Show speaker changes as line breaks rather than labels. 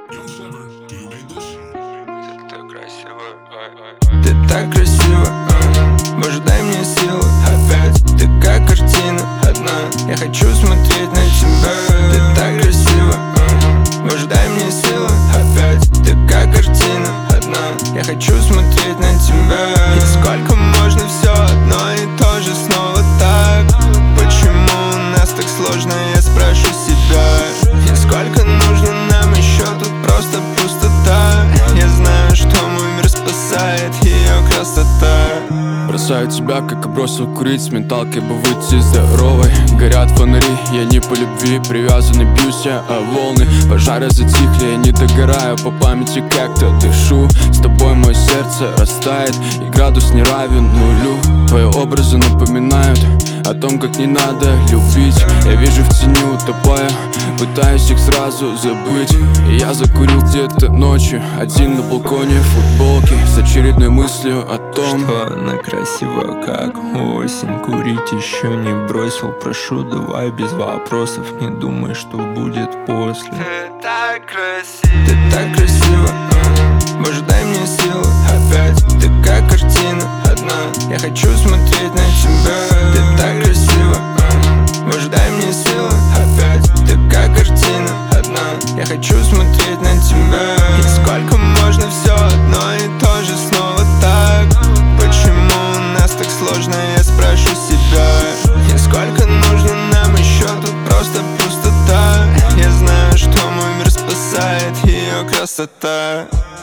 так красиво,
Ты так красива, боже, дай мне силы опять. Ты как картина одна, я хочу смотреть на тебя. Ты так красива, боже, дай мне силы опять. Ты как картина одна, я хочу смотреть на тебя. И сколько можно все одно и то же снова так? Почему у нас так сложно, я спрашиваю себя. И сколько нужно нам еще, тут просто пустота. Я знаю, что мой мир спасает ее красота.
Бросаю тебя, как и бросил курить. С менталкой бы выйти здоровой. Горят фонари, я не по любви привязан и бьюсь я о волны. Пожары затихли, я не догораю. По памяти как-то дышу. С тобой мое сердце растает, и градус не равен нулю. Твои образы напоминают о том, как не надо любить. Я вижу в тени утопая, пытаюсь их сразу забыть. И я закурил где-то ночью, один на балконе в футболке, с очередной мыслью о том,
что она красива, как осень. Курить еще не бросил, прошу, давай без вопросов. Не думай, что будет после.
Ты так красива,
ты так красива, боже, дай мне силы опять. Ты как картина одна, я хочу смотреть на тебя. Ты так красива, боже, дай мне силы опять. Ты как картина одна, я хочу смотреть на тебя. И сколько можно все одно и то же снова так? Почему у нас так сложно, я спрашиваю себя. И сколько нужно нам еще, тут просто пустота. Я знаю, что мой мир спасает ее красота.